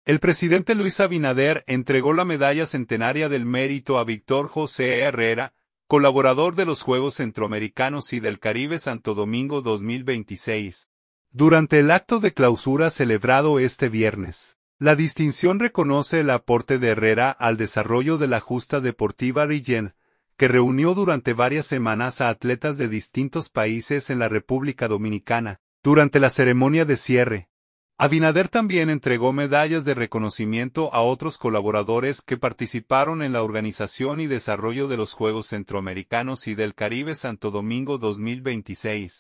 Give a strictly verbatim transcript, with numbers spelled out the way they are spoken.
El presidente Luis Abinader entregó la Medalla Centenaria del Mérito a Víctor José Herrera, colaborador de los Juegos Centroamericanos y del Caribe Santo Domingo dos mil veintiséis. Durante el acto de clausura celebrado este viernes, la distinción reconoce el aporte de Herrera al desarrollo de la justa deportiva Rillén, que reunió durante varias semanas a atletas de distintos países en la República Dominicana. Durante la ceremonia de cierre, Abinader también entregó medallas de reconocimiento a otros colaboradores que participaron en la organización y desarrollo de los Juegos Centroamericanos y del Caribe Santo Domingo dos mil veintiséis.